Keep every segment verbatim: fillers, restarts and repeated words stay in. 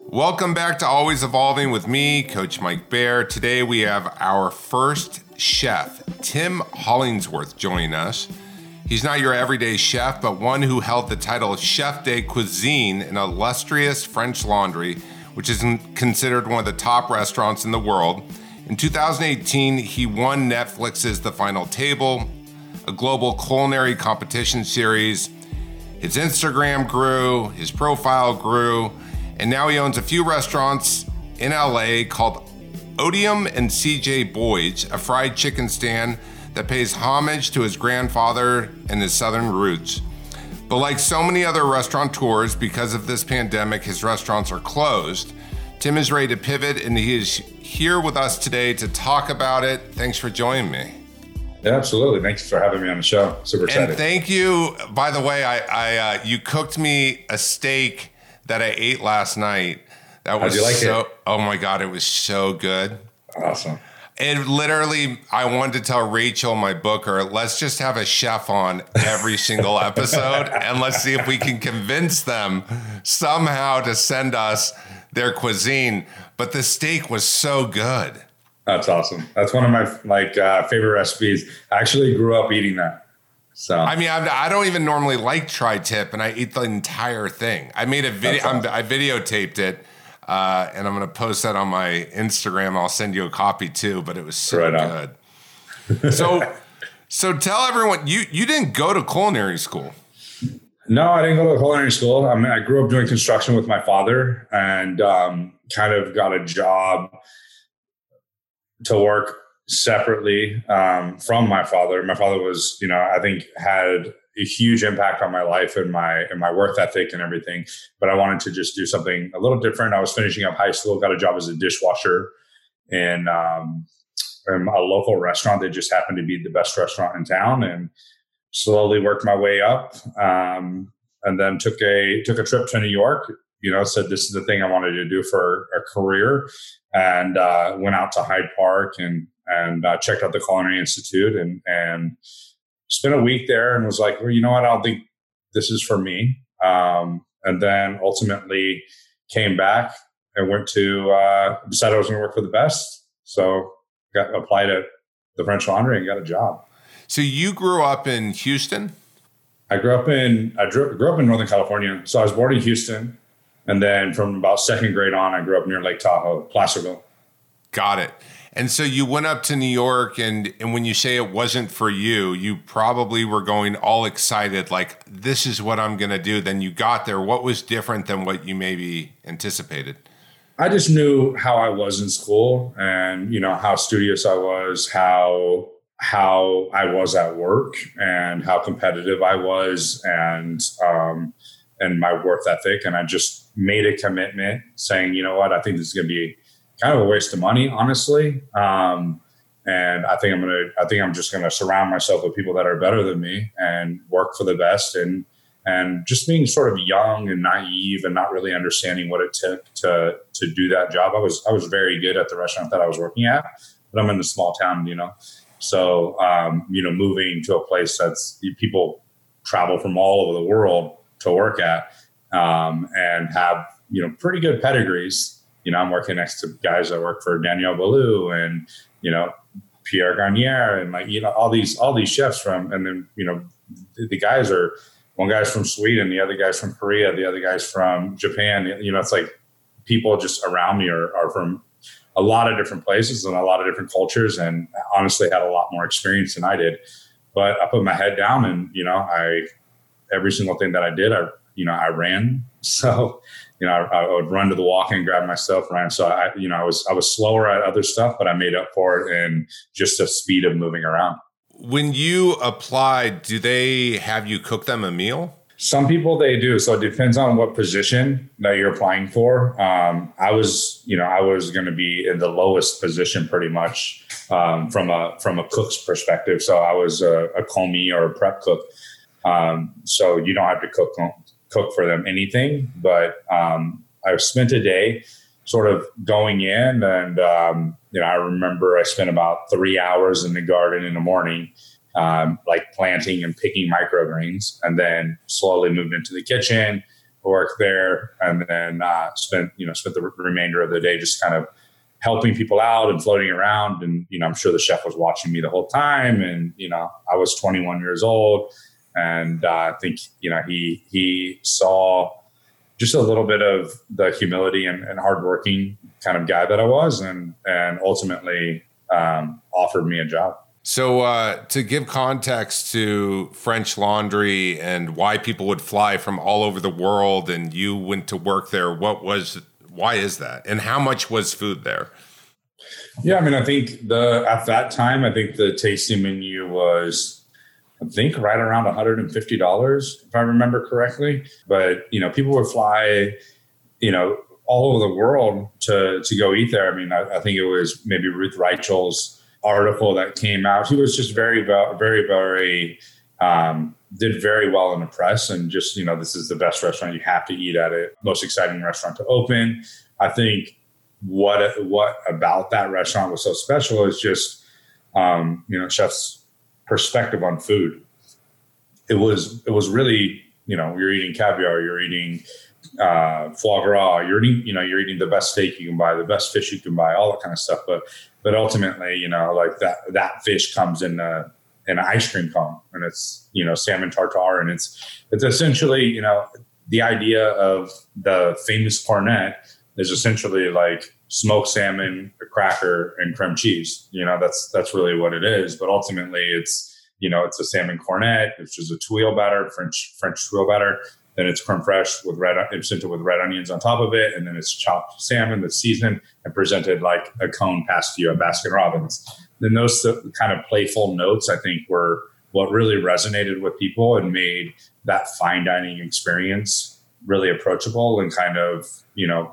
Welcome back to Always Evolving with me, Coach Mike Bayer. Today we have our first chef, Tim Hollingsworth, joining us. He's not your everyday chef, but one who held the title of Chef de Cuisine in illustrious French Laundry, which is considered one of the top restaurants in the world. In two thousand eighteen, he won Netflix's The Final Table, a global culinary competition series. His Instagram grew, his profile grew, and now he owns a few restaurants in L A called Otium and C J Boyd's, a fried chicken stand that pays homage to his grandfather and his Southern roots. But like so many other restaurateurs, because of this pandemic, his restaurants are closed. Tim is ready to pivot, and he is here with us today to talk about it. Thanks for joining me. Yeah, absolutely. Thanks for having me on the show. Super excited. And thank you. By the way, I, I uh, you cooked me a steak that I ate last night. That was How'd you like so, it? Oh my God, it was so good. Awesome. It literally, I wanted to tell Rachel, my booker, let's just have a chef on every single episode and let's see if we can convince them somehow to send us their cuisine. But the steak was so good. That's awesome. That's one of my like uh, favorite recipes. I actually grew up eating that. So I mean, I'm, I don't even normally like tri-tip, and I eat the entire thing. I made a video. Awesome. I videotaped it, uh, and I'm going to post that on my Instagram. I'll send you a copy too. But it was so right good. so, so tell everyone you you didn't go to culinary school. No, I didn't go to culinary school. I mean, I grew up doing construction with my father, and um, kind of got a job to work separately um, from my father. My father was, you know, I think had a huge impact on my life and my and my work ethic and everything. But I wanted to just do something a little different. I was finishing up high school, got a job as a dishwasher in, um, in a local restaurant that just happened to be the best restaurant in town, and slowly worked my way up. Um, and then took a took a trip to New York. You know, said this is the thing I wanted to do for a career, and uh, went out to Hyde Park and and uh, checked out the Culinary Institute and and spent a week there and was like, well, you know what, I don't think this is for me. Um, and then ultimately came back and went to uh, decided I was going to work for the best. So got applied at the French Laundry and got a job. So you grew up in Houston? I grew up in I grew, grew up in Northern California. So I was born in Houston. And then from about second grade on, I grew up near Lake Tahoe, Placerville. Got it. And so you went up to New York, and, and when you say it wasn't for you, you probably were going all excited, like, this is what I'm going to do. Then you got there. What was different than what you maybe anticipated? I just knew how I was in school and, you know, how studious I was, how how I was at work and how competitive I was, and um, and my work ethic. And I just made a commitment saying, you know what, I think this is going to be kind of a waste of money, honestly. Um, and I think I'm going to, I think I'm just going to surround myself with people that are better than me and work for the best. And, and just being sort of young and naive and not really understanding what it took to, to do that job. I was, I was very good at the restaurant that I was working at, but I'm in a small town, you know? So, um, you know, moving to a place that's people travel from all over the world to work at, um, and have, you know, pretty good pedigrees. You know, I'm working next to guys that work for Daniel Boulud and, you know, Pierre Garnier and like, you know, all these, all these chefs from, and then, you know, the, the guys are, one guy's from Sweden, the other guy's from Korea, the other guy's from Japan. You know, it's like people just around me are, are from a lot of different places and a lot of different cultures, and honestly had a lot more experience than I did. But I put my head down and, you know, I, every single thing that I did, I, you know, I ran. So, you know, I, I would run to the walk and grab myself, ran. So I, you know, I was, I was slower at other stuff, but I made up for it in just the speed of moving around. When you applied, do they have you cook them a meal? Some people they do. So it depends on what position that you're applying for. Um, I was, you know, I was going to be in the lowest position pretty much um, from a from a cook's perspective. So I was a, a commis or a prep cook. Um, so you don't have to cook cook for them anything. But um, I spent a day sort of going in, and um, you know, I remember I spent about three hours in the garden in the morning. Um, like planting and picking microgreens, and then slowly moved into the kitchen, worked there, and then uh, spent you know spent the remainder of the day just kind of helping people out and floating around. And you know, I'm sure the chef was watching me the whole time. And you know, I was twenty-one years old, and uh, I think you know he he saw just a little bit of the humility and, and hardworking kind of guy that I was, and and ultimately um, offered me a job. So uh, to give context to French Laundry and why people would fly from all over the world and you went to work there, what was, why is that? And how much was food there? Yeah, I mean, I think the at that time, I think the tasting menu was, I think, right around one hundred fifty dollars, if I remember correctly. But, you know, people would fly, you know, all over the world to to go eat there. I mean, I, I think it was maybe Ruth Reichel's article that came out. He was just very, very, very, um, did very well in the press, and just, you know, this is the best restaurant, you have to eat at it. Most exciting restaurant to open. I think what, what about that restaurant was so special is just, um, you know, chef's perspective on food. It was, it was really, you know, you're eating caviar, you're eating, uh, foie gras, you're eating, you know, you're eating the best steak you can buy, the best fish you can buy, all that kind of stuff. But, but ultimately, you know, like that, that fish comes in a, in an ice cream cone, and it's, you know, salmon tartare. And it's, it's essentially, you know, the idea of the famous cornet is essentially like smoked salmon, a cracker, and creme cheese. You know, that's, that's really what it is. But ultimately it's, you know, it's a salmon cornet, which is a tuile batter, French, French tuile batter. Then it's creme fraiche with red, it's sent with red onions on top of it. And then it's chopped salmon that's seasoned and presented like a cone passed to you at Baskin Robbins. Then those kind of playful notes, I think, were what really resonated with people and made that fine dining experience really approachable and kind of, you know,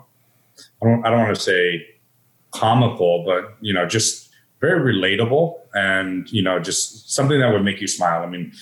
I don't, I don't want to say comical, but, you know, just very relatable and, you know, just something that would make you smile. I mean,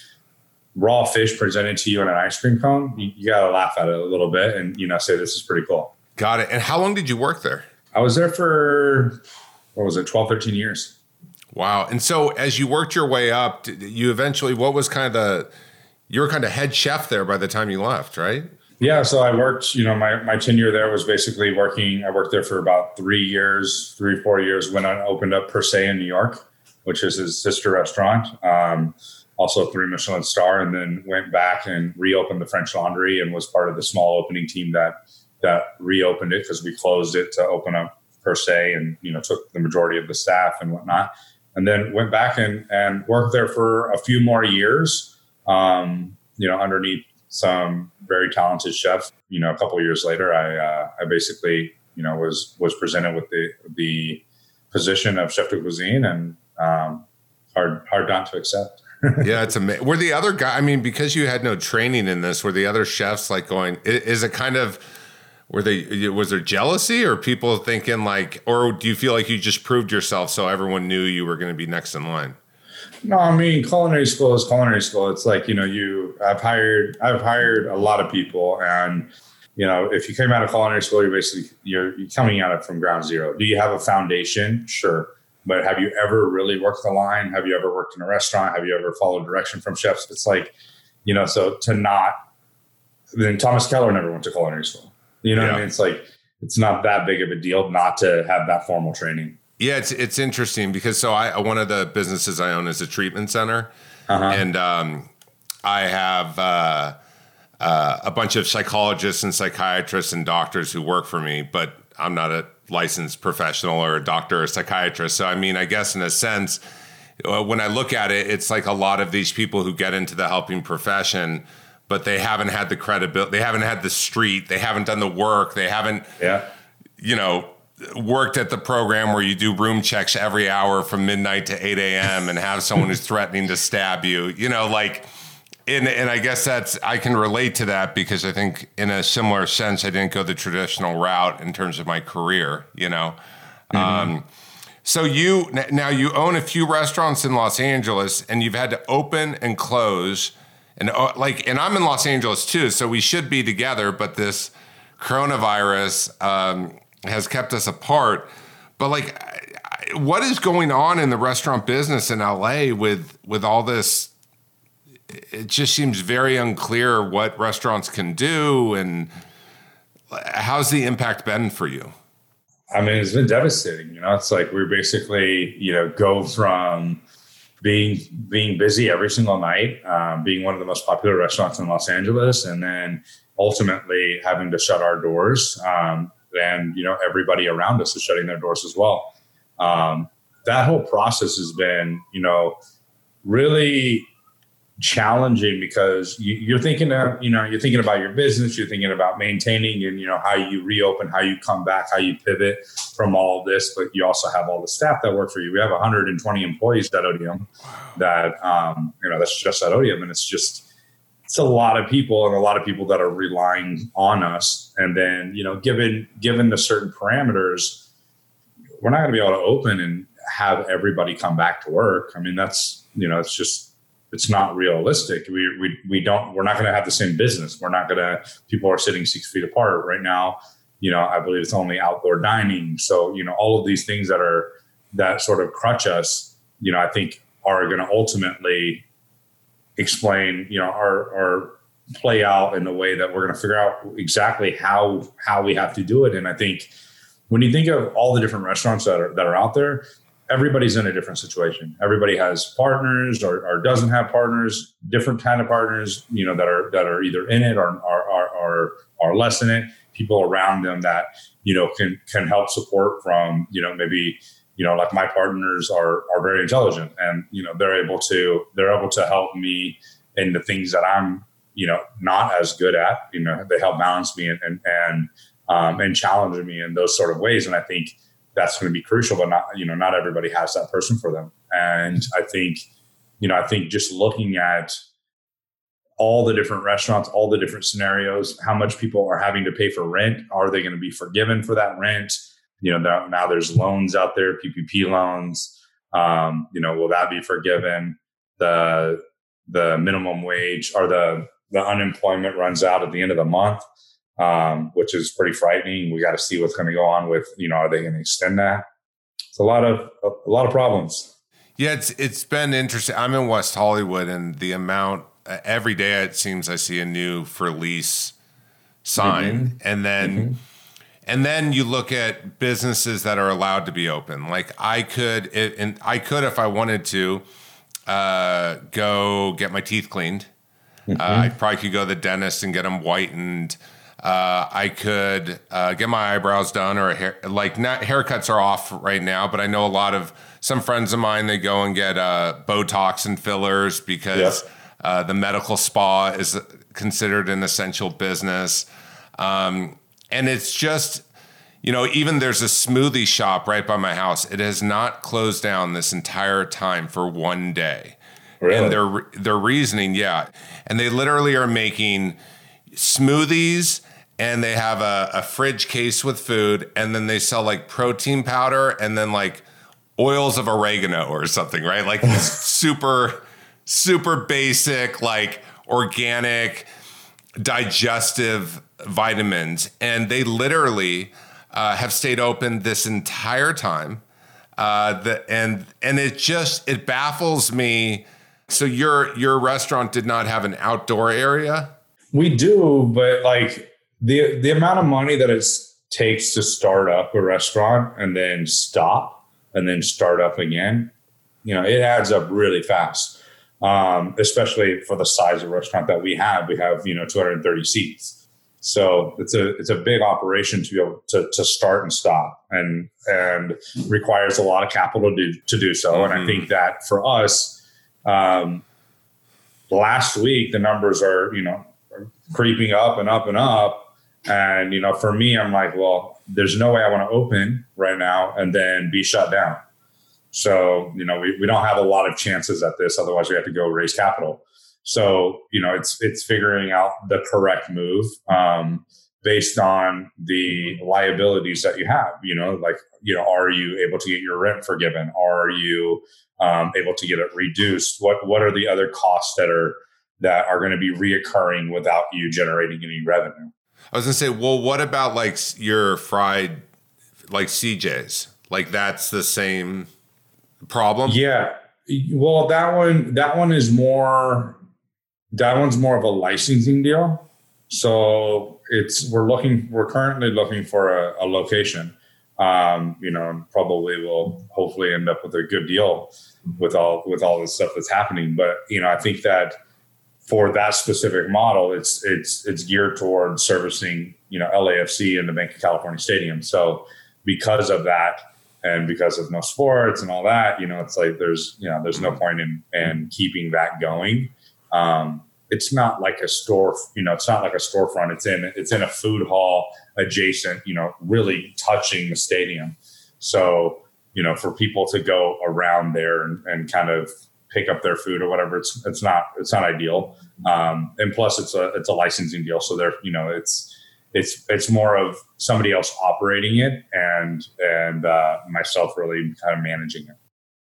raw fish presented to you in an ice cream cone, you, you got to laugh at it a little bit and, you know, say, this is pretty cool. Got it. And how long did you work there? I was there for, what was it, twelve, thirteen years. Wow. And so as you worked your way up, you eventually, what was kind of the, you were kind of head chef there by the time you left, right? Yeah. So I worked, you know, my, my tenure there was basically working, I worked there for about three years, three, four years when I opened up Per Se in New York, which is his sister restaurant. Um, also three Michelin star, and then went back and reopened the French Laundry and was part of the small opening team that that reopened it because we closed it to open up Per Se, and you know took the majority of the staff and whatnot, and then went back and and worked there for a few more years. Um, you know, underneath some very talented chefs. You know, a couple of years later, I uh, I basically you know was was presented with the the position of chef de cuisine, and um, hard hard not to accept. Yeah, it's amazing. Were the other guy, I mean, because you had no training in this, were the other chefs like going, is it kind of, were they, was there jealousy or people thinking like, or do you feel like you just proved yourself so everyone knew you were going to be next in line? No, I mean, culinary school is culinary school. It's like, you know, you, I've hired, I've hired a lot of people, and, you know, if you came out of culinary school, you're basically, you're, you're coming at it from ground zero. Do you have a foundation? Sure. But have you ever really worked the line? Have you ever worked in a restaurant? Have you ever followed direction from chefs? It's like, you know, so to not, then Thomas Keller never went to culinary school. You know yeah. what I mean? It's like, it's not that big of a deal not to have that formal training. Yeah, it's it's interesting because so I one of the businesses I own is a treatment center. Uh-huh. And um, I have uh, uh, a bunch of psychologists and psychiatrists and doctors who work for me, but I'm not a licensed professional or a doctor or a psychiatrist. So, I mean, I guess in a sense, when I look at it, it's like a lot of these people who get into the helping profession, but they haven't had the credibility, they haven't had the street, they haven't done the work, they haven't, yeah. you know, worked at the program where you do room checks every hour from midnight to eight a.m. and have someone who's threatening to stab you, you know, like, And, and I guess that's, I can relate to that because I think in a similar sense, I didn't go the traditional route in terms of my career, you know? Mm-hmm. Um, so you, now you own a few restaurants in Los Angeles and you've had to open and close and uh, like, and I'm in Los Angeles too, so we should be together, but this coronavirus um, has kept us apart. But like, what is going on in the restaurant business in L A with, with all this it just seems very unclear what restaurants can do. And how's the impact been for you? I mean, it's been devastating. You know, it's like we basically, you know, go from being being busy every single night, um, being one of the most popular restaurants in Los Angeles, and then ultimately having to shut our doors. Um, and, you know, everybody around us is shutting their doors as well. Um, that whole process has been, you know, really challenging because you, you're thinking of, you know, you're thinking about your business, you're thinking about maintaining and, you know, how you reopen, how you come back, how you pivot from all of this. But you also have all the staff that work for you. We have one hundred twenty employees at Otium that, um, you know, that's just at Otium. And it's just, it's a lot of people and a lot of people that are relying on us. And then, you know, given, given the certain parameters, we're not going to be able to open and have everybody come back to work. I mean, that's, you know, it's just, it's not realistic. We, we, we don't, we're not going to have the same business. We're not going to, people are sitting six feet apart right now. You know, I believe it's only outdoor dining. So, you know, all of these things that are, that sort of crutch us, you know, I think are going to ultimately explain, you know, or, or play out in the way that we're going to figure out exactly how, how we have to do it. And I think when you think of all the different restaurants that are, that are out there, everybody's in a different situation. Everybody has partners or, or doesn't have partners, different kind of partners, you know, that are, that are either in it or are, are, are, are less in it, people around them that, you know, can, can help support from, you know, maybe, you know, like my partners are, are very intelligent and, you know, they're able to, they're able to help me in the things that I'm, you know, not as good at, you know, they help balance me and, and, and, um, and challenge me in those sort of ways. And I think that's going to be crucial, but not, you know, not everybody has that person for them. And I think, you know, I think just looking at all the different restaurants, all the different scenarios, how much people are having to pay for rent, are they going to be forgiven for that rent? You know, now, now there's loans out there, P P P loans. Um, you know, will that be forgiven? The the minimum wage or the the unemployment runs out at the end of the month. Um, which is pretty frightening. We got to see what's going to go on with, you know, are they going to extend that? It's a lot of, a, a lot of problems. Yeah, it's, it's been interesting. I'm in West Hollywood and the amount, uh, every day it seems I see a new for lease sign. Mm-hmm. And then, mm-hmm. and then you look at businesses that are allowed to be open. Like I could, it, and I could, if I wanted to, uh, go get my teeth cleaned. Mm-hmm. Uh, I probably could go to the dentist and get them whitened. Uh, I could uh, get my eyebrows done or a hair, like not haircuts are off right now, but I know a lot of some friends of mine, they go and get uh, Botox and fillers because yep. uh, the medical spa is considered an essential business. Um, and it's just, you know, even there's a smoothie shop right by my house. It has not closed down this entire time for one day. Really? And their, their reasoning, yeah. And they literally are making smoothies and they have a, a fridge case with food, and then they sell like protein powder and then like oils of oregano or something, right? Like super, super basic, like organic, digestive vitamins. And they literally uh, have stayed open this entire time. Uh, the, and and it just, it baffles me. So your your restaurant did not have an outdoor area? We do, but like the the amount of money that it takes to start up a restaurant and then stop and then start up again, you know, it adds up really fast. Um, especially for the size of restaurant that we have. We have, you know, two hundred thirty seats. So it's a it's a big operation to be able to to start and stop, and and requires a lot of capital to do, to do so. Mm-hmm. And I think that for us, um, last week the numbers are, you know, creeping up and up and up. And, you know, for me, I'm like, well, there's no way I want to open right now and then be shut down. So, you know, we, we don't have a lot of chances at this. Otherwise we have to go raise capital. So, you know, it's, it's figuring out the correct move, um, based on the liabilities that you have, you know, like, you know, are you able to get your rent forgiven? Are you, um, able to get it reduced? What, what are the other costs that are, that are going to be reoccurring without you generating any revenue? I was going to say, well, what about like your fried, like C J's? Like that's the same problem? Yeah. Well, that one, that one is more, That one's more of a licensing deal. So it's we're looking we're currently looking for a, a location. Um, you know, and probably will hopefully end up with a good deal with all with all the stuff that's happening. But you know, I think that for that specific model, it's it's it's geared towards servicing, you know, L A F C and the Banc of California Stadium. So because of that, and because of no sports and all that, you know, it's like there's you know there's no point in in keeping that going. Um, it's not like a store, you know, it's not like a storefront. It's in it's in a food hall adjacent, you know, really touching the stadium. So, you know, for people to go around there and, and kind of pick up their food or whatever, it's it's not it's not ideal. Um, and plus, it's a it's a licensing deal, so there, you know, it's it's it's more of somebody else operating it and and uh, myself really kind of managing it.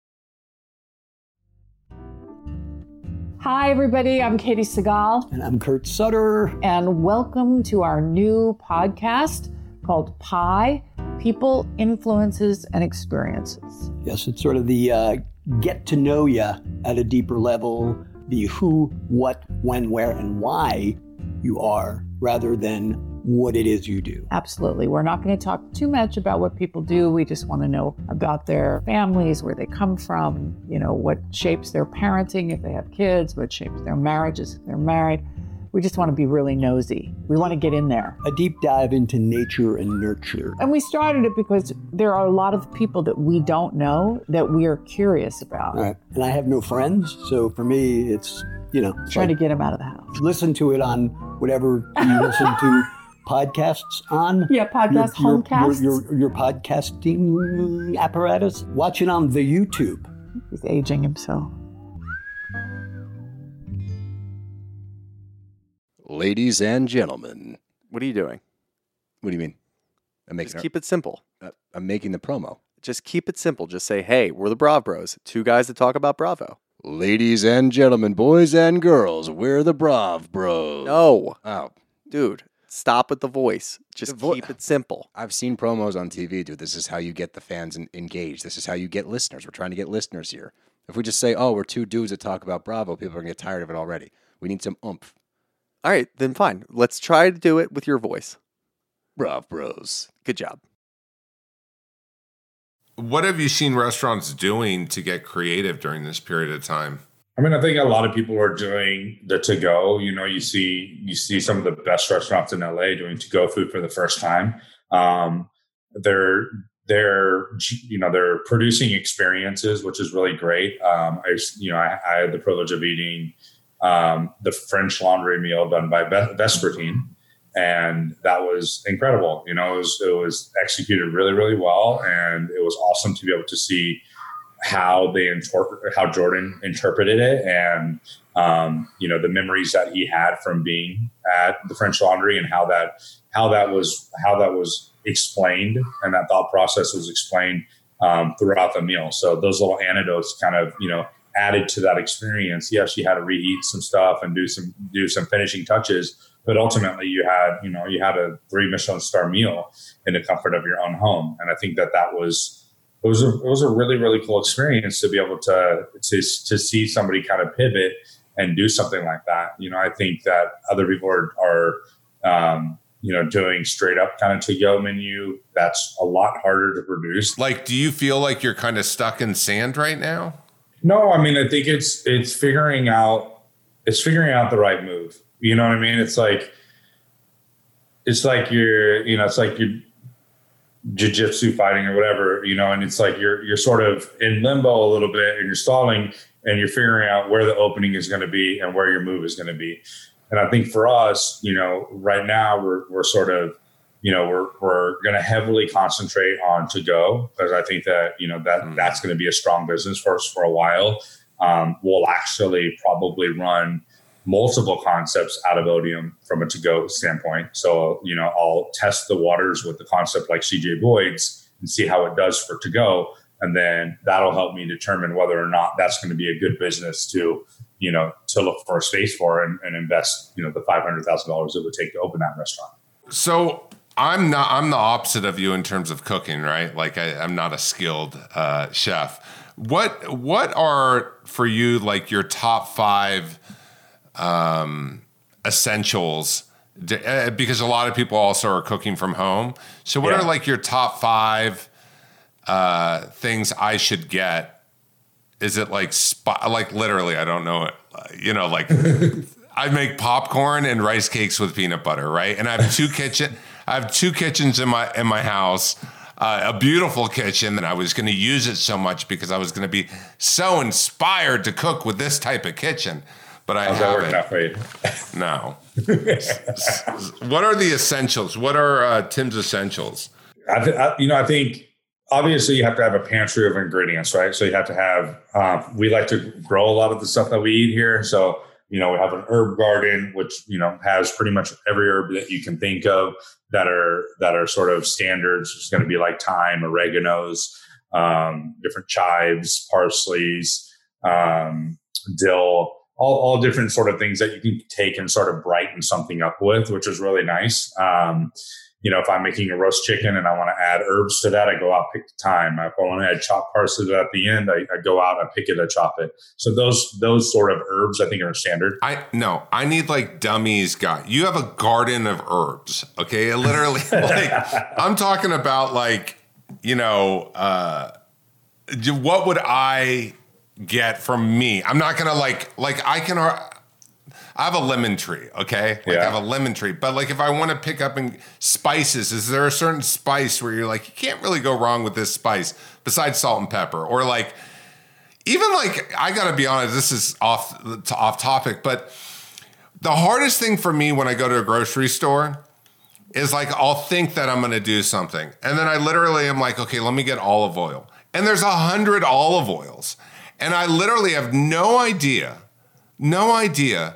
Hi, everybody. I'm Katie Segal. And I'm Kurt Sutter. And welcome to our new podcast called Pi, People, Influences, and Experiences. Yes, it's sort of the uh, get to know you at a deeper level, the who, what, when, where, and why you are, rather than what it is you do. Absolutely. We're not going to talk too much about what people do. We just want to know about their families, where they come from, you know, what shapes their parenting if they have kids, what shapes their marriages if they're married. We just want to be really nosy. We want to get in there. A deep dive into nature and nurture. And we started it because there are a lot of people that we don't know that we are curious about. All right. And I have no friends, so for me, it's, you know. Trying like, to get them out of the house. Listen to it on whatever you listen to. Podcasts on yeah podcast your, homecasts your, your, your podcasting apparatus. Watch it on the YouTube. He's aging himself. Ladies and gentlemen, what are you doing? What do you mean? I'm making Just our, keep it simple. uh, I'm making the promo. Just keep it simple. Just say, hey, we're the Brav Bros, two guys that talk about Bravo. Ladies and gentlemen, boys and girls, we're the Brav Bros. No, oh, dude. Stop with the voice. Just The vo- keep it simple. I've seen promos on T V, dude. This is how you get the fans en- engaged. This is how you get listeners. We're trying to get listeners here. If we just say, oh, we're two dudes that talk about Bravo, people are going to get tired of it already. We need some oomph. All right, then fine. Let's try to do it with your voice. Brav Bros. Good job. What have you seen restaurants doing to get creative during this period of time? I mean, I think a lot of people are doing the to-go. You know, you see you see some of the best restaurants in L A doing to-go food for the first time. Um, they're they're you know they're producing experiences, which is really great. Um, I you know I, I had the privilege of eating um, the French Laundry meal done by Vespertine, and that was incredible. You know, it was it was executed really really well, and it was awesome to be able to see how they interpret, how Jordan interpreted it, and um, you know the memories that he had from being at the French Laundry, and how that how that was how that was explained, and that thought process was explained um, throughout the meal. So those little anecdotes kind of you know added to that experience. Yes, you had to reheat some stuff and do some do some finishing touches, but ultimately you had you know you had a three Michelin star meal in the comfort of your own home, and I think that that was. It was a, it was a really, really cool experience to be able to, to to see somebody kind of pivot and do something like that. You know, I think that other people are, are um, you know, doing straight up kind of to-go menu. That's a lot harder to produce. Like, do you feel like you're kind of stuck in sand right now? No, I mean, I think it's it's figuring out it's figuring out the right move. You know what I mean? It's like it's like you're, you know, it's like you're jiu-jitsu fighting or whatever, you know, and it's like you're you're sort of in limbo a little bit and you're stalling and you're figuring out where the opening is going to be and where your move is going to be. And I think for us, you know, right now we're we're sort of, you know, we're we're going to heavily concentrate on to go because I think that, you know, that mm. that's going to be a strong business for us for a while. Um, we'll actually probably run multiple concepts out of Odium from a to-go standpoint. So, you know, I'll test the waters with the concept like C J Boyd's and see how it does for to-go. And then that'll help me determine whether or not that's going to be a good business to, you know, to look for a space for and, and invest, you know, the five hundred thousand dollars it would take to open that restaurant. So I'm not, I'm the opposite of you in terms of cooking, right? Like I, I'm not a skilled uh, chef. What, what are for you like your top five um, essentials? Because a lot of people also are cooking from home. So what yeah. are like your top five uh, things I should get? Is it like, sp- like literally, I don't know it. You know, like I make popcorn and rice cakes with peanut butter, right? And I have two kitchen, I have two kitchens in my in my house. Uh, a beautiful kitchen, and I was going to use it so much because I was going to be so inspired to cook with this type of kitchen. But I haven't. That for you? No. What are the essentials? What are uh, Tim's essentials? I, th- I, you know, I think obviously you have to have a pantry of ingredients, right? So you have to have. Uh, we like to grow a lot of the stuff that we eat here. So you know, we have an herb garden, which you know has pretty much every herb that you can think of that are that are sort of standards. It's going to be like thyme, oreganos, um, different chives, parsleys, um, dill. All, all different sort of things that you can take and sort of brighten something up with, which is really nice. Um, you know, if I'm making a roast chicken and I want to add herbs to that, I go out, pick the thyme. If I want to add chopped parsley at the end, I, I go out, I pick it, I chop it. So those those sort of herbs, I think, are standard. I no, I need like dummies. Guy, you have a garden of herbs, okay? Literally, like I'm talking about, like you know, uh, what would I get from me? I'm not gonna like like I can I have a lemon tree, okay? Like yeah. I have a lemon tree, but like if I want to pick up in spices, is there a certain spice where you're like you can't really go wrong with this spice besides salt and pepper? Or like even like I gotta be honest, this is off off topic, but the hardest thing for me when I go to a grocery store is like I'll think that I'm gonna do something, and then I literally am like, okay, let me get olive oil, and there's a hundred olive oils. And I literally have no idea, no idea.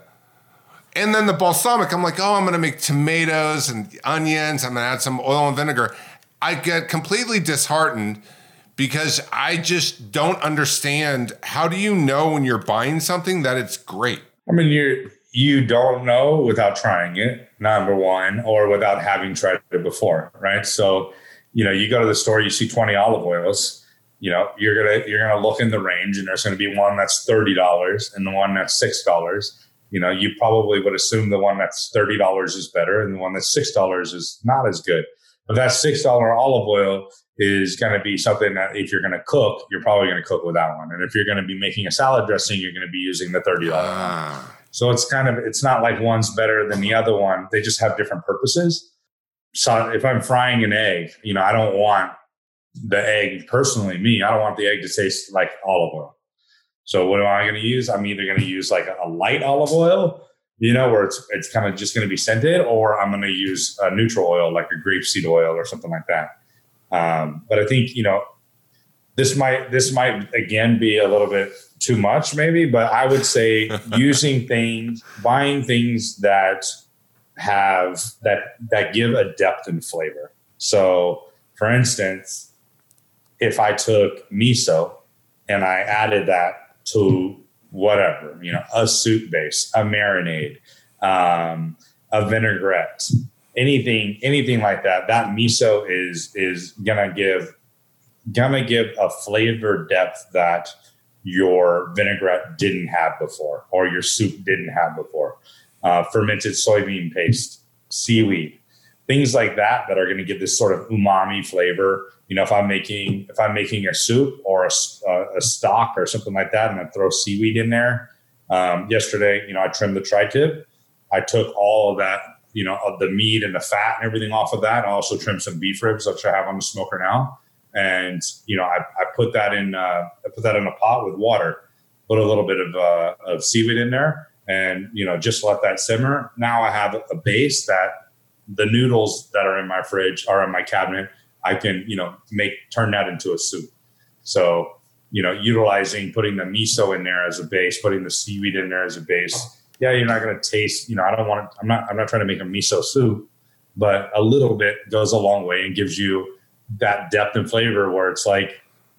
And then the balsamic, I'm like, oh, I'm going to make tomatoes and onions. I'm going to add some oil and vinegar. I get completely disheartened because I just don't understand. How do you know when you're buying something that it's great? I mean, you you don't know without trying it, number one, or without having tried it before, right? So, you know, you go to the store, you see twenty olive oils. You know, you're gonna you're gonna look in the range, and there's gonna be one that's thirty dollars and the one that's six dollars. You know, you probably would assume the one that's thirty dollars is better, and the one that's six dollars is not as good. But that six dollar olive oil is going to be something that if you're going to cook, you're probably going to cook with that one. And if you're going to be making a salad dressing, you're going to be using the thirty dollars ah. one. So it's kind of it's not like one's better than the other one. They just have different purposes. So if I'm frying an egg, you know, I don't want the egg, personally, me, I don't want the egg to taste like olive oil. So what am I going to use? I'm either going to use like a light olive oil, you know, where it's it's kind of just going to be scented, or I'm going to use a neutral oil, like a grapeseed oil or something like that. Um, but I think, you know, this might this might again be a little bit too much, maybe. But I would say using things, buying things that have that that give a depth and flavor. So, for instance, if I took miso and I added that to whatever, you know, a soup base, a marinade, um, a vinaigrette, anything, anything like that, that miso is, is gonna give, gonna give a flavor depth that your vinaigrette didn't have before, or your soup didn't have before. Uh, fermented soybean paste, seaweed, things like that, that are going to give this sort of umami flavor. You know, if I'm making if I'm making a soup or a, a stock or something like that, and I throw seaweed in there. Um, yesterday, you know, I trimmed the tri-tip. I took all of that, you know, of the meat and the fat and everything off of that. I also trimmed some beef ribs, which I have on the smoker now. And you know, I, I put that in uh, I put that in a pot with water. Put a little bit of uh, of seaweed in there, and you know, just let that simmer. Now I have a base that the noodles that are in my fridge are in my cabinet. I can, you know, make, turn that into a soup. So, you know, utilizing, putting the miso in there as a base, putting the seaweed in there as a base. Yeah, you're not going to taste, you know, I don't want to, I'm not, I'm not trying to make a miso soup, but a little bit goes a long way and gives you that depth and flavor where it's like,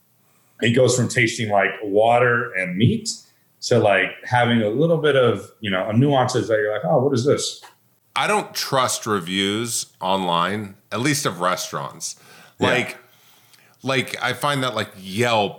it goes from tasting like water and meat to like having a little bit of, you know, nuances that you're like, oh, what is this? I don't trust reviews online, at least of restaurants. Like, yeah. like I find that like Yelp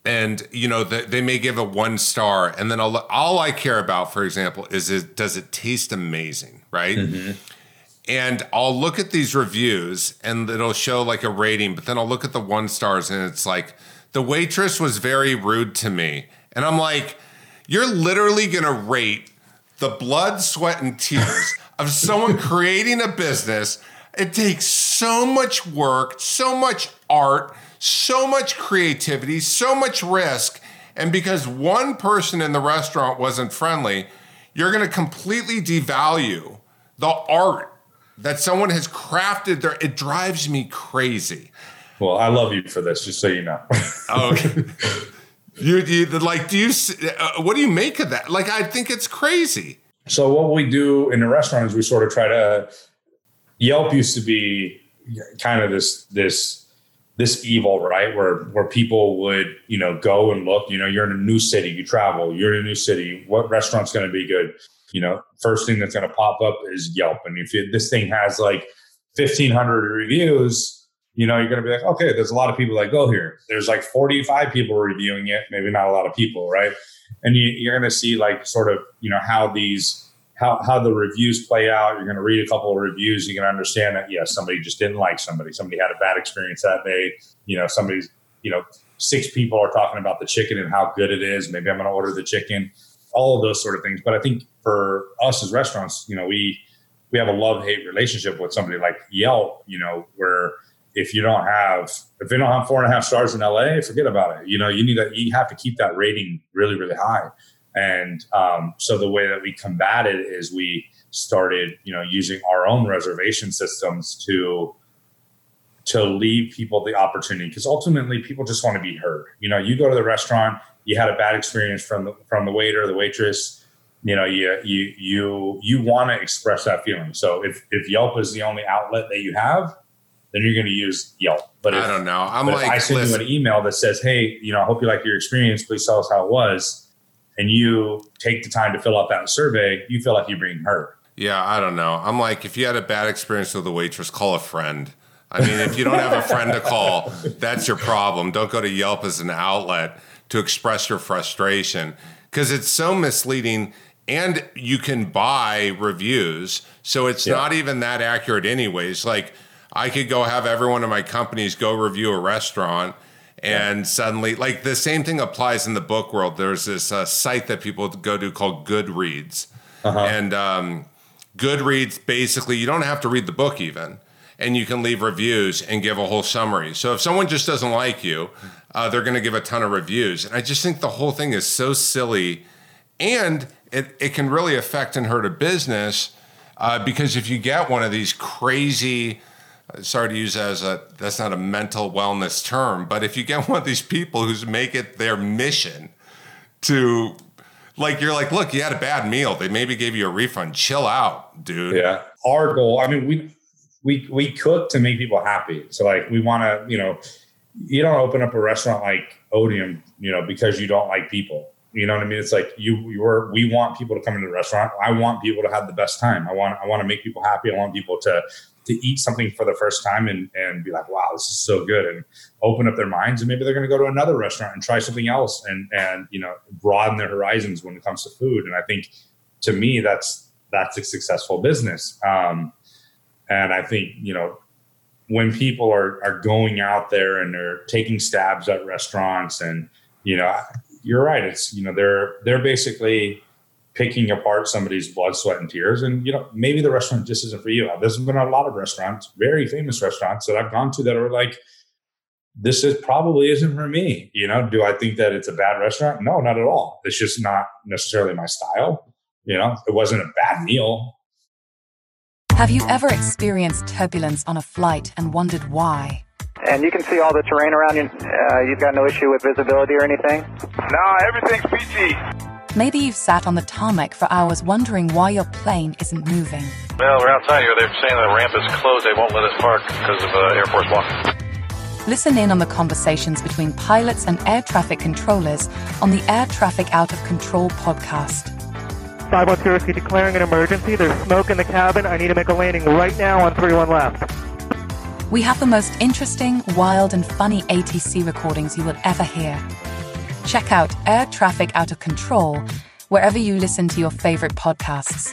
and you know the, they may give a one star, and then I'll, all I care about, for example, is it, does it taste amazing, right? Mm-hmm. And I'll look at these reviews, and it'll show like a rating, but then I'll look at the one stars, and it's like the waitress was very rude to me, and I'm like, you're literally gonna rate the blood, sweat, and tears of someone creating a business. It takes so much work, so much art, so much creativity, so much risk. And because one person in the restaurant wasn't friendly, you're going to completely devalue the art that someone has crafted there. It drives me crazy. Well, I love you for this, just so you know. Okay. You, you like, do you, uh, what do you make of that? Like, I think it's crazy. So what we do in the restaurant is we sort of try to, Yelp used to be kind of this, this, this evil, right? Where, where people would, you know, go and look, you know, you're in a new city, you travel, you're in a new city. What restaurant's going to be good? You know, first thing that's going to pop up is Yelp. And if you, this thing has like fifteen hundred reviews, you know, you're going to be like, okay, there's a lot of people that go here. There's like forty-five people reviewing it, maybe not a lot of people, right? And you, you're going to see like sort of, you know, how these, how, how the reviews play out. You're going to read a couple of reviews. You can understand that, yes, somebody just didn't like somebody. Somebody had a bad experience that day. You know, somebody's, you know, six people are talking about the chicken and how good it is. Maybe I'm going to order the chicken, all of those sort of things. But I think for us as restaurants, you know, we, we have a love-hate relationship with somebody like Yelp, you know, where if you don't have, if they don't have four and a half stars in L A, forget about it. You know, you need to, you have to keep that rating really, really high. And um, so the way that we combat it is we started, you know, using our own reservation systems to to leave people the opportunity, because ultimately people just want to be heard. You know, you go to the restaurant, you had a bad experience from the, from the waiter, the waitress. You know, you you you you want to express that feeling. So if if Yelp is the only outlet that you have, then you're going to use Yelp. But if, I don't know. I'm but like, if I send listen. you an email that says, "Hey, you know, I hope you like your experience. Please tell us how it was," and you take the time to fill out that survey, you feel like you're being heard. Yeah, I don't know. I'm like, if you had a bad experience with a waitress, call a friend. I mean, if you don't have a friend to call, that's your problem. Don't go to Yelp as an outlet to express your frustration, because it's so misleading, and you can buy reviews. So it's yeah. not even that accurate anyways. Like, I could go have every one of my companies go review a restaurant, and yeah. suddenly, like, the same thing applies in the book world. There's this uh, site that people go to called Goodreads. Uh-huh. And um, Goodreads, basically, you don't have to read the book even. And you can leave reviews and give a whole summary. So if someone just doesn't like you, uh, they're going to give a ton of reviews. And I just think the whole thing is so silly. And it, it can really affect and hurt a business uh, because if you get one of these crazy... Sorry to use that as a, that's not a mental wellness term, but if you get one of these people who's make it their mission to, like, you're like, look, you had a bad meal. They maybe gave you a refund. Chill out, dude. Yeah. Our goal, I mean, we, we, we cook to make people happy. So like, we want to, you know, you don't open up a restaurant like Odium, you know, because you don't like people. You know what I mean? It's like you, you were, we want people to come into the restaurant. I want people to have the best time. I want, I want to make people happy. I want people to, to eat something for the first time and, and be like, wow, this is so good, and open up their minds. And maybe they're going to go to another restaurant and try something else and, and, you know, broaden their horizons when it comes to food. And I think to me, that's, that's a successful business. Um, and I think, you know, when people are, are going out there and they're taking stabs at restaurants, and, you know, you're right. It's, you know, they're, they're basically picking apart somebody's blood, sweat, and tears. And, you know, maybe the restaurant just isn't for you. There's been a lot of restaurants, very famous restaurants that I've gone to that are like, this is probably isn't for me. You know, do I think that it's a bad restaurant? No, not at all. It's just not necessarily my style. You know, it wasn't a bad meal. Have you ever experienced turbulence on a flight and wondered why? And you can see all the terrain around you. Uh, you've got no issue with visibility or anything? No, everything's peachy. Maybe you've sat on the tarmac for hours wondering why your plane isn't moving. Well, we're outside here. They're saying the ramp is closed. They won't let us park because of uh, Air Force One. Listen in on the conversations between pilots and air traffic controllers on the Air Traffic Out of Control podcast. five one zero, declaring an emergency. There's smoke in the cabin. I need to make a landing right now on three one left. We have the most interesting, wild, and funny A T C recordings you will ever hear. check out Air Traffic Out of Control wherever you listen to your favorite podcasts.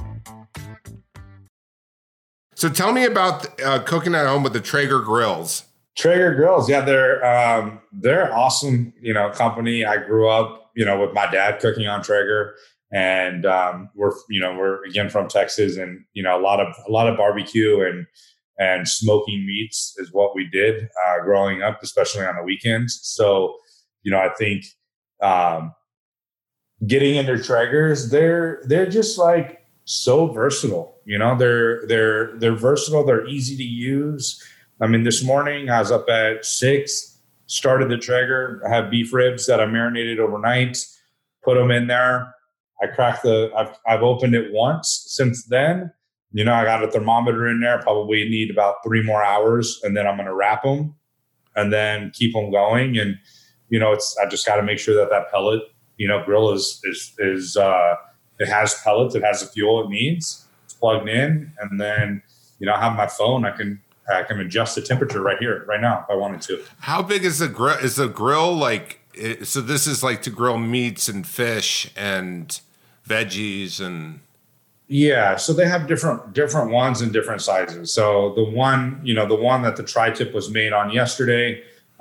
So tell me about uh, cooking at home with the Traeger grills. Traeger grills, yeah, they're um, they're awesome. You know, company. I grew up, you know, with my dad cooking on Traeger, and um, we're you know we're again from Texas, and you know a lot of a lot of barbecue and and smoking meats is what we did uh, growing up, especially on the weekends. So you know, I think um, getting into Traegers, they're they're just like so versatile. You know, they're they're they're versatile. They're easy to use. I mean, this morning I was up at six, started the Traeger. I have beef ribs that I marinated overnight, put them in there. I cracked the, I've, I've opened it once since then. You know, I got a thermometer in there, probably need about three more hours, and then I'm going to wrap them and then keep them going. And, you know, it's, I just got to make sure that that pellet, you know, grill is, is, is, uh, it has pellets, it has the fuel it needs, it's plugged in. And then, you know, I have my phone, I can, I can adjust the temperature right here, right now, if I wanted to. How big is the grill? Is the grill like, so this is like to grill meats and fish and veggies and... Yeah, so they have different different ones and different sizes. So the one, you know, the one that the tri-tip was made on yesterday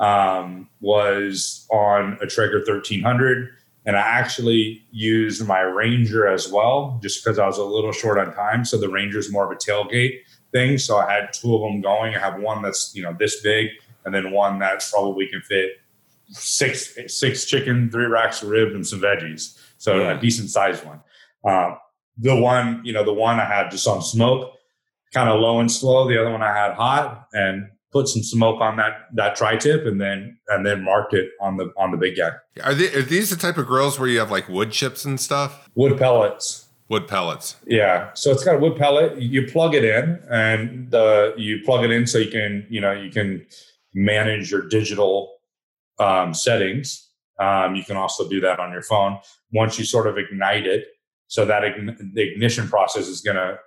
um, was on a Traeger thirteen hundred. And I actually used my Ranger as well, just because I was a little short on time. So the Ranger is more of a tailgate thing. So I had two of them going. I have one that's, you know, this big, and then one that probably can fit six six chicken, three racks of ribs, and some veggies. So yeah. A decent sized one. Uh, the one, you know, the one I had just on smoke, kind of low and slow. The other one I had hot, and put some smoke on that that tri-tip, and then and then marked it on the on the big guy. Are, they, are these the type of grills where you have like wood chips and stuff? Wood pellets. Wood pellets. Yeah. So it's got a wood pellet. You plug it in, and the you plug it in so you can, you know, you can manage your digital um, settings. Um, you can also do that on your phone. Once you sort of ignite it, so that ign- the ignition process is going to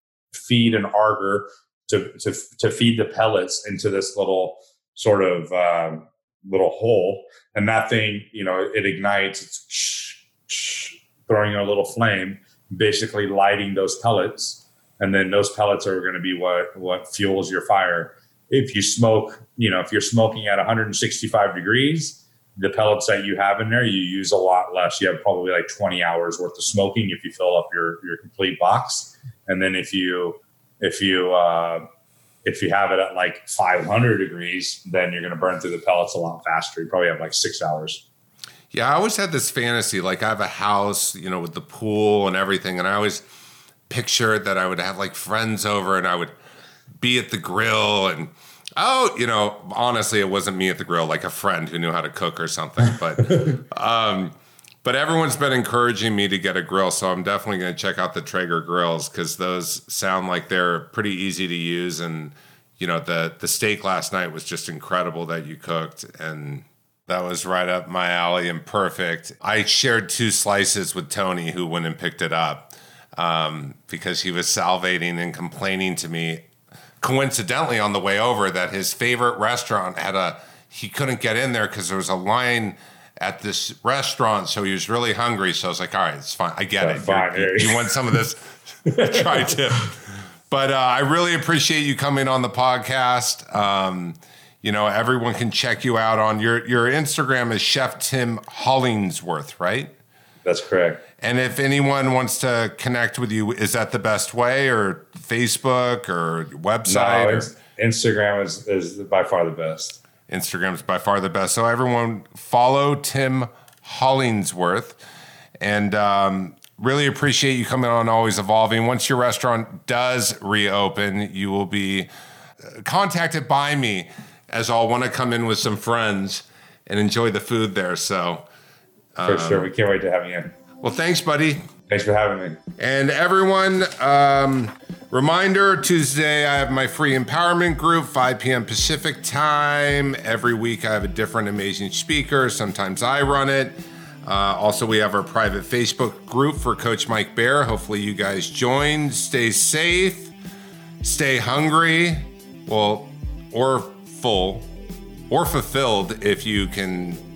feed an auger to, to to feed the pellets into this little sort of um, little hole, and that thing, you know, it ignites. It's shh, shh, throwing a little flame, basically lighting those pellets, and then those pellets are going to be what what fuels your fire. If you smoke, you know, if you're smoking at one hundred sixty-five degrees, the pellets that you have in there, you use a lot less. You have probably like twenty hours worth of smoking if you fill up your your complete box. And then if you if you uh, if you have it at like five hundred degrees, then you're going to burn through the pellets a lot faster. You probably have like six hours. Yeah, I always had this fantasy, like I have a house, you know, with the pool and everything, and I always pictured that I would have like friends over and I would be at the grill and, oh, you know, honestly, it wasn't me at the grill, like a friend who knew how to cook or something. But um, but everyone's been encouraging me to get a grill, so I'm definitely going to check out the Traeger grills because those sound like they're pretty easy to use. And, you know, the, the steak last night was just incredible that you cooked, and that was right up my alley and perfect. I shared two slices with Tony, who went and picked it up um, because he was salivating and complaining to me, coincidentally, on the way over, that his favorite restaurant had a, he couldn't get in there because there was a line at this restaurant. So he was really hungry. So I was like, all right, it's fine. I get That's it. Fine, you, you want some of this tri-tip. But uh, I really appreciate you coming on the podcast. Um, You know, everyone can check you out on your, your Instagram is Chef Tim Hollingsworth, right? That's correct. And if anyone wants to connect with you, is that the best way, or Facebook or website? No, or? it's, Instagram is, is by far the best. Instagram is by far the best. So everyone follow Tim Hollingsworth, and um, really appreciate you coming on Always Evolving. Once your restaurant does reopen, you will be contacted by me, as I'll want to come in with some friends and enjoy the food there. So, um, for sure, we can't wait to have you in. Well, thanks, buddy. Thanks for having me. And everyone, um, reminder, Tuesday I have my free empowerment group, five p.m. Pacific time. Every week I have a different amazing speaker. Sometimes I run it. Uh, also, we have our private Facebook group for Coach Mike Bair. Hopefully you guys join. Stay safe. Stay hungry. Well, or full or fulfilled if you can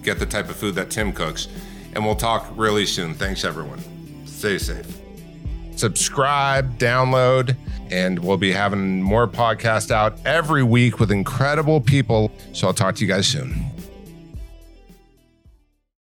get the type of food that Tim cooks. And we'll talk really soon. Thanks, everyone. Stay safe. Subscribe, download, and we'll be having more podcasts out every week with incredible people. So I'll talk to you guys soon.